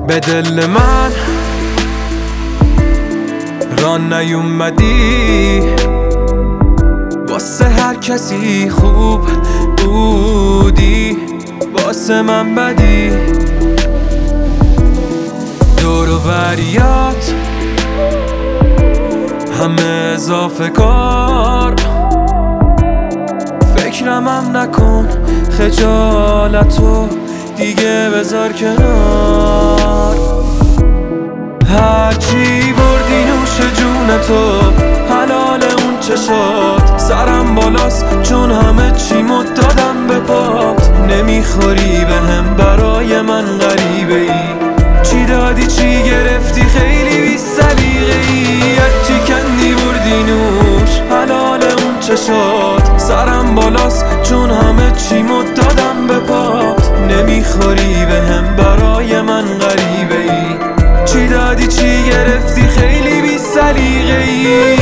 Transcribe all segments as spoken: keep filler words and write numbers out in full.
به دل من ران نیومدی، واسه هر کسی خوب بودی، واسه من بدی. دور و بریات همه اضافه کار، فکرم هم نکن، خجالتو دیگه بذار کنار. هرچی بردی نوش جونتو، حلال اون چشات، سرم بالاست چون همه چیمو دادم به پات. نمیخوری به هم، برای من غریبه ای، چی دادی چی گرفتی خیلی بی سلیقه ای. هرچی کندی بردی نوش، حلال اون چشات، سرم بالاست چون همه چیمو دادم به پات. نمیخوری به هم، برای من غریبه ای، چی دادی چی گرفتی خیلی بی سلیقه ای.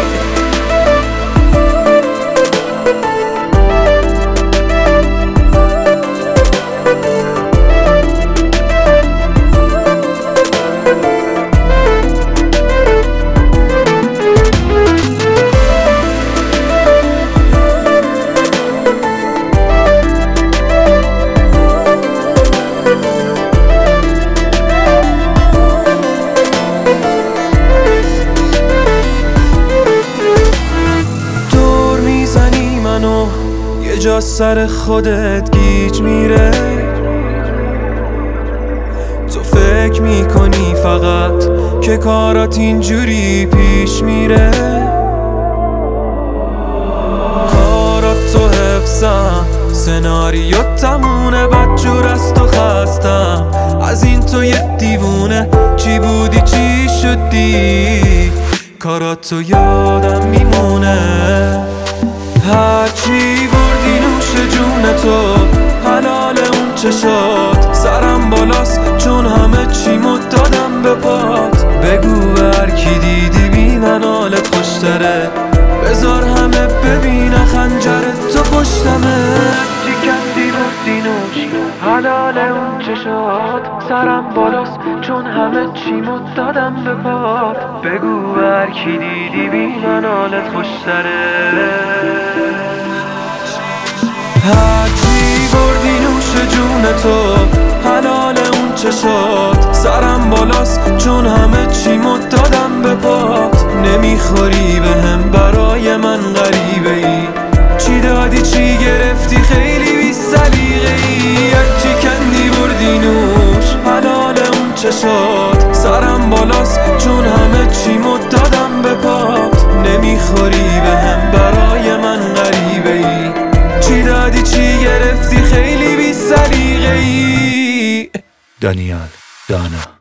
یه جا سر خودت گیج میره، تو فکر میکنی فقط که کارات اینجوری پیش میره. کارات تو حفظم، سناریو تمونه، بدجور از تو خستم، از این تو یه دیوونه، چی بودی چی شدی، کارات تو یادم میمونه. هرچی بردی نوش جونتو، حلال اون چشات، سرم بالاست چون همه چیمو دادم به پات. بگو هر کی دیدی بی من حالت خوشتره، بذار همه ببینن خنجر تو پشتمه. هرچی کندی بردی نوش، حلال اون چشات، سرم بالاست چون همه چیمو دادم به پات. بگو هر کی دیدی بی من حالت خوشتره. هرچی بردی نوش جونتو، حلال اون چشات، سرم بالاست چون همه چیمو دادم به پات. نمیخوری به هم، برای من غریبه ای، چی دادی چی گرفتی خیلی بی سلیقه ای. هرچی کندی بردی نوش، حلال اون چشات، سرم بالاست چون همه چیمو دادم به پات. نمیخوری به هم، برای من غریبه ای، چی دادی چی گرفتی خیلی بی سلیقه ای. دانیال دانا.